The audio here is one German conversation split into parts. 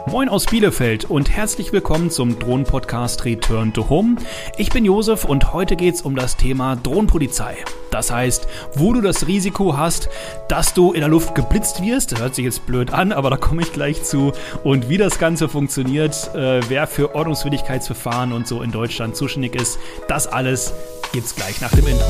Moin aus Bielefeld und herzlich willkommen zum Drohnen-Podcast Return to Home. Ich bin Josef und heute geht's um das Thema Drohnenpolizei. Das heißt, wo du das Risiko hast, dass du in der Luft geblitzt wirst. Das hört sich jetzt blöd an, aber da komme ich gleich zu. Und wie das Ganze funktioniert, wer für Ordnungswidrigkeitsverfahren und so in Deutschland zuständig ist, das alles gibt's gleich nach dem Intro.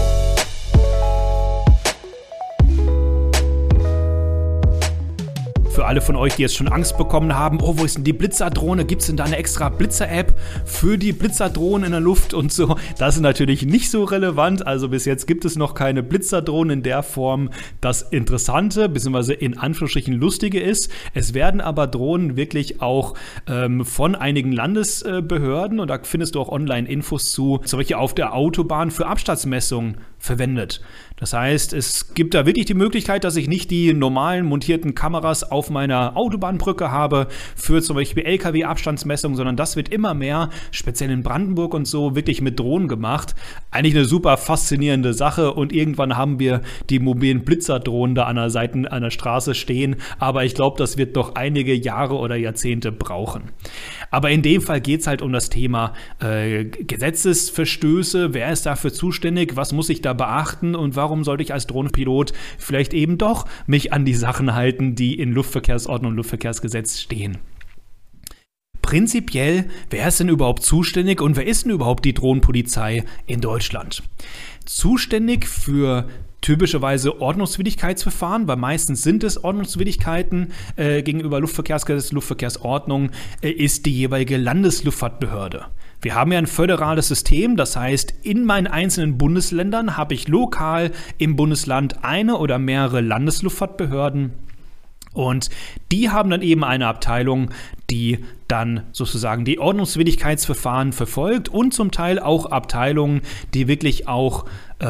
Für alle von euch, die jetzt schon Angst bekommen haben, wo ist denn die Blitzerdrohne? Gibt es denn da eine extra Blitzer-App für die Blitzerdrohnen in der Luft und so? Das ist natürlich nicht so relevant. Also bis jetzt gibt es noch keine Blitzerdrohnen in der Form. Das Interessante, beziehungsweise in Anführungsstrichen Lustige ist, es werden aber Drohnen wirklich auch von einigen Landesbehörden, und da findest du auch Online-Infos zu, zum Beispiel auf der Autobahn für Abstandsmessungen verwendet. Das heißt, es gibt da wirklich die Möglichkeit, dass ich nicht die normalen montierten Kameras auf meiner Autobahnbrücke habe für zum Beispiel LKW-Abstandsmessungen, sondern das wird immer mehr, speziell in Brandenburg und so, wirklich mit Drohnen gemacht. Eigentlich eine super faszinierende Sache und irgendwann haben wir die mobilen Blitzerdrohnen da an der Seite einer Straße stehen, aber ich glaube, das wird noch einige Jahre oder Jahrzehnte brauchen. Aber in dem Fall geht es halt um das Thema Gesetzesverstöße. Wer ist dafür zuständig? Was muss ich da beachten? Und warum sollte ich als Drohnenpilot vielleicht eben doch mich an die Sachen halten, die in Luftverkehrsordnung und Luftverkehrsgesetz stehen? Prinzipiell, wer ist denn überhaupt zuständig und wer ist denn überhaupt die Drohnenpolizei in Deutschland? Zuständig für typischerweise Ordnungswidrigkeitsverfahren, weil meistens sind es Ordnungswidrigkeiten gegenüber Luftverkehrsgesetz, Luftverkehrsordnung, ist die jeweilige Landesluftfahrtbehörde. Wir haben ja ein föderales System, das heißt, in meinen einzelnen Bundesländern habe ich lokal im Bundesland eine oder mehrere Landesluftfahrtbehörden und die haben dann eben eine Abteilung, die dann sozusagen die Ordnungswidrigkeitsverfahren verfolgt und zum Teil auch Abteilungen, die wirklich auch,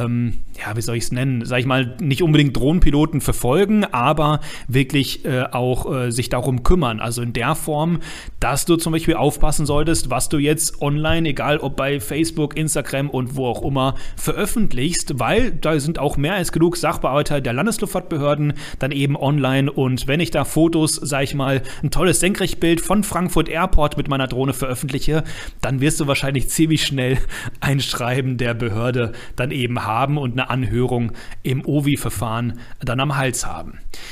wie soll ich es nennen, sag ich mal, nicht unbedingt Drohnenpiloten verfolgen, aber wirklich auch sich darum kümmern. Also in der Form, dass du zum Beispiel aufpassen solltest, was du jetzt online, egal ob bei Facebook, Instagram und wo auch immer, veröffentlichst, weil da sind auch mehr als genug Sachbearbeiter der Landesluftfahrtbehörden dann eben online und wenn ich da Fotos, sag ich mal, ein tolles Senkrechtbild von Frankfurt Airport mit meiner Drohne veröffentliche, dann wirst du wahrscheinlich ziemlich schnell ein Schreiben der Behörde dann eben haben und eine Anhörung im OVI-Verfahren dann am Hals haben.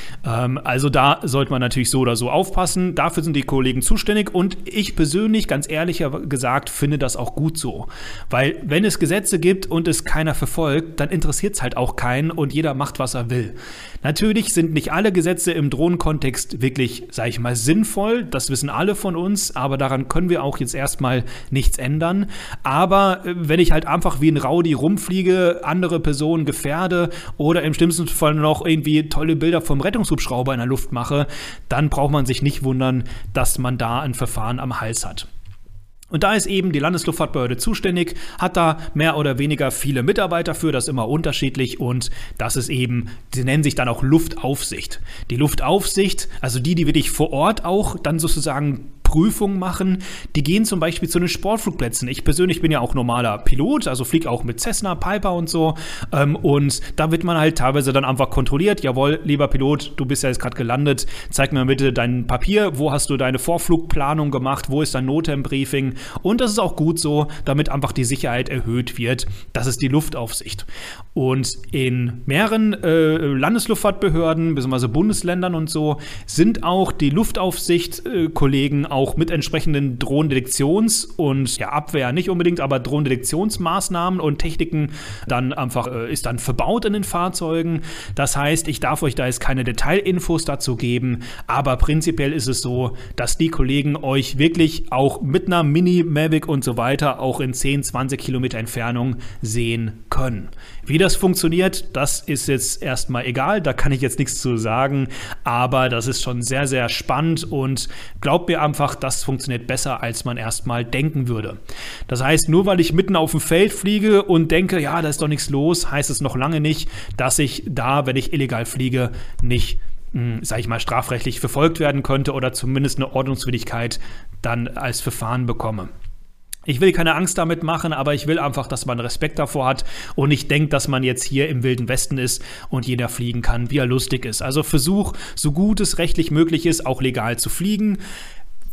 Also da sollte man natürlich so oder so aufpassen. Dafür sind die Kollegen zuständig und ich persönlich, ganz ehrlich gesagt, finde das auch gut so. Weil wenn es Gesetze gibt und es keiner verfolgt, dann interessiert es halt auch keinen und jeder macht, was er will. Natürlich sind nicht alle Gesetze im Drohnenkontext wirklich, sage ich mal, sinnvoll. Das wissen alle von uns, aber daran können wir auch jetzt erstmal nichts ändern. Aber wenn ich halt einfach wie ein Rowdy rumfliege, andere Personen gefährde oder im schlimmsten Fall noch irgendwie tolle Bilder vom Rettungshubschrauber in der Luft mache, dann braucht man sich nicht wundern, dass man da ein Verfahren am Hals hat. Und da ist eben die Landesluftfahrtbehörde zuständig, hat da mehr oder weniger viele Mitarbeiter für, das ist immer unterschiedlich und das ist eben, sie nennen sich dann auch Luftaufsicht. Die Luftaufsicht, also die wirklich vor Ort auch dann sozusagen Prüfungen machen, die gehen zum Beispiel zu den Sportflugplätzen. Ich persönlich bin ja auch normaler Pilot, also fliege auch mit Cessna, Piper und so und da wird man halt teilweise dann einfach kontrolliert, jawohl, lieber Pilot, du bist ja jetzt gerade gelandet, zeig mir bitte dein Papier, wo hast du deine Vorflugplanung gemacht, wo ist dein NOTAM-Briefing und das ist auch gut so, damit einfach die Sicherheit erhöht wird. Das ist die Luftaufsicht. Und in mehreren Landesluftfahrtbehörden, bzw. Bundesländern und so, sind auch die Luftaufsicht-Kollegen auch mit entsprechenden Drohnendetektions- und Abwehr nicht unbedingt, aber Drohnendetektionsmaßnahmen und Techniken dann einfach ist dann verbaut in den Fahrzeugen. Das heißt, ich darf euch da jetzt keine Detailinfos dazu geben, aber prinzipiell ist es so, dass die Kollegen euch wirklich auch mit einer Mini-Mavic und so weiter auch in 10, 20 Kilometer Entfernung sehen können. Wie das funktioniert, das ist jetzt erstmal egal, da kann ich jetzt nichts zu sagen, aber das ist schon sehr, sehr spannend und glaubt mir einfach, das funktioniert besser, als man erstmal denken würde. Das heißt, nur weil ich mitten auf dem Feld fliege und denke, ja, da ist doch nichts los, heißt es noch lange nicht, dass ich da, wenn ich illegal fliege, nicht, sage ich mal, strafrechtlich verfolgt werden könnte oder zumindest eine Ordnungswidrigkeit dann als Verfahren bekomme. Ich will keine Angst damit machen, aber ich will einfach, dass man Respekt davor hat und nicht denkt, dass man jetzt hier im Wilden Westen ist und jeder fliegen kann, wie er lustig ist. Also versuch, so gut es rechtlich möglich ist, auch legal zu fliegen.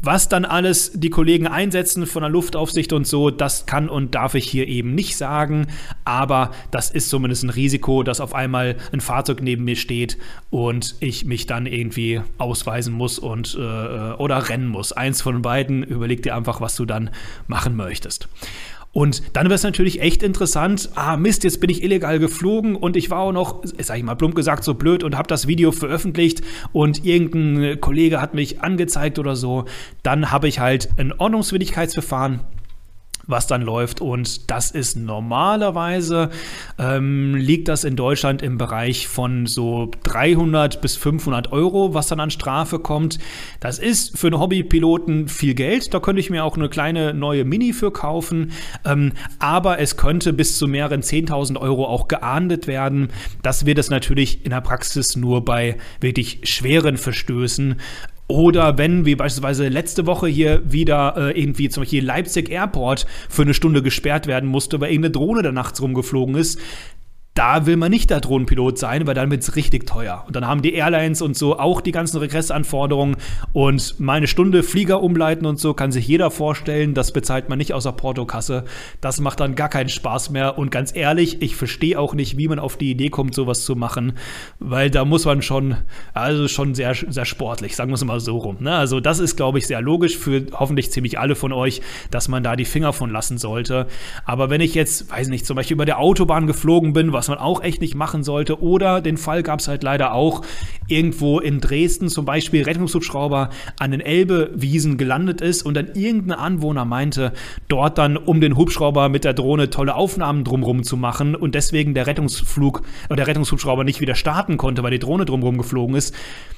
Was dann alles die Kollegen einsetzen von der Luftaufsicht und so, das kann und darf ich hier eben nicht sagen, aber das ist zumindest ein Risiko, dass auf einmal ein Fahrzeug neben mir steht und ich mich dann irgendwie ausweisen muss und oder rennen muss. Eins von beiden, überleg dir einfach, was du dann machen möchtest. Und dann wäre es natürlich echt interessant, Mist, jetzt bin ich illegal geflogen und ich war auch noch, sag ich mal plump gesagt, so blöd und habe das Video veröffentlicht und irgendein Kollege hat mich angezeigt oder so. Dann habe ich halt ein Ordnungswidrigkeitsverfahren, was dann läuft, und das ist normalerweise, liegt das in Deutschland im Bereich von so 300 bis 500 Euro, was dann an Strafe kommt. Das ist für einen Hobbypiloten viel Geld, da könnte ich mir auch eine kleine neue Mini für kaufen, aber es könnte bis zu mehreren 10.000 Euro auch geahndet werden. Das wird es natürlich in der Praxis nur bei wirklich schweren Verstößen. Oder wenn, wie beispielsweise letzte Woche hier wieder irgendwie zum Beispiel Leipzig Airport für eine Stunde gesperrt werden musste, weil irgendeine Drohne da nachts rumgeflogen ist. Da will man nicht der Drohnenpilot sein, weil dann wird es richtig teuer. Und dann haben die Airlines und so auch die ganzen Regressanforderungen. Und meine Stunde Flieger umleiten und so kann sich jeder vorstellen. Das bezahlt man nicht aus der Portokasse. Das macht dann gar keinen Spaß mehr. Und ganz ehrlich, ich verstehe auch nicht, wie man auf die Idee kommt, sowas zu machen. Weil da muss man schon sehr, sehr sportlich, sagen wir es mal so rum. Ne? Also das ist, glaube ich, sehr logisch für hoffentlich ziemlich alle von euch, dass man da die Finger von lassen sollte. Aber wenn ich jetzt, weiß nicht, zum Beispiel über der Autobahn geflogen bin, was man auch echt nicht machen sollte. Oder den Fall gab es halt leider auch irgendwo in Dresden, zum Beispiel Rettungshubschrauber an den Elbewiesen gelandet ist und dann irgendein Anwohner meinte, dort dann um den Hubschrauber mit der Drohne tolle Aufnahmen drumherum zu machen und deswegen der Rettungshubschrauber nicht wieder starten konnte, weil die Drohne drumherum geflogen ist.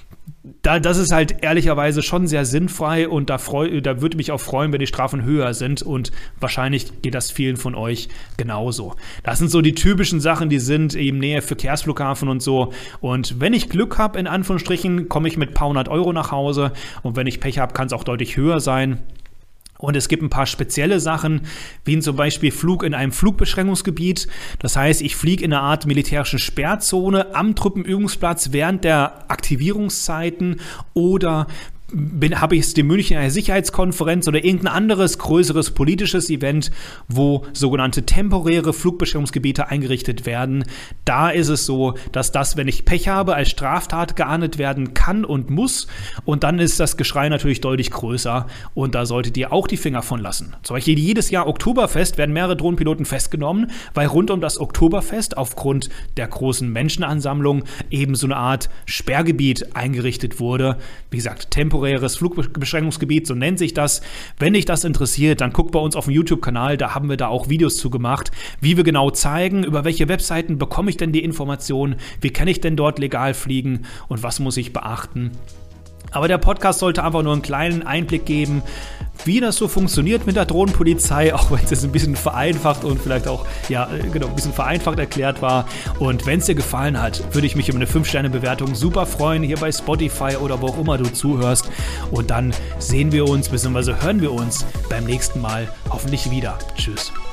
Das ist halt ehrlicherweise schon sehr sinnfrei und da würde mich auch freuen, wenn die Strafen höher sind und wahrscheinlich geht das vielen von euch genauso. Das sind so die typischen Sachen, die sind eben Nähe Verkehrsflughafen und so, und wenn ich Glück habe, in Anführungsstrichen, komme ich mit ein paar hundert Euro nach Hause und wenn ich Pech habe, kann es auch deutlich höher sein. Und es gibt ein paar spezielle Sachen, wie zum Beispiel Flug in einem Flugbeschränkungsgebiet. Das heißt, ich fliege in einer Art militärischen Sperrzone am Truppenübungsplatz während der Aktivierungszeiten oder habe ich es die Münchner Sicherheitskonferenz oder irgendein anderes größeres politisches Event, wo sogenannte temporäre Flugbeschränkungsgebiete eingerichtet werden. Da ist es so, dass das, wenn ich Pech habe, als Straftat geahndet werden kann und muss. Und dann ist das Geschrei natürlich deutlich größer. Und da solltet ihr auch die Finger von lassen. Zum Beispiel jedes Jahr Oktoberfest werden mehrere Drohnenpiloten festgenommen, weil rund um das Oktoberfest aufgrund der großen Menschenansammlung eben so eine Art Sperrgebiet eingerichtet wurde. Wie gesagt, temporäres Flugbeschränkungsgebiet, so nennt sich das. Wenn dich das interessiert, dann guck bei uns auf dem YouTube-Kanal, da haben wir da auch Videos zu gemacht, wie wir genau zeigen, über welche Webseiten bekomme ich denn die Informationen, wie kann ich denn dort legal fliegen und was muss ich beachten. Aber der Podcast sollte einfach nur einen kleinen Einblick geben, wie das so funktioniert mit der Drohnenpolizei, auch wenn es jetzt ein bisschen vereinfacht und vielleicht auch, ein bisschen vereinfacht erklärt war. Und wenn es dir gefallen hat, würde ich mich über eine 5-Sterne-Bewertung super freuen, hier bei Spotify oder wo auch immer du zuhörst. Und dann sehen wir uns, bzw. hören wir uns beim nächsten Mal hoffentlich wieder. Tschüss.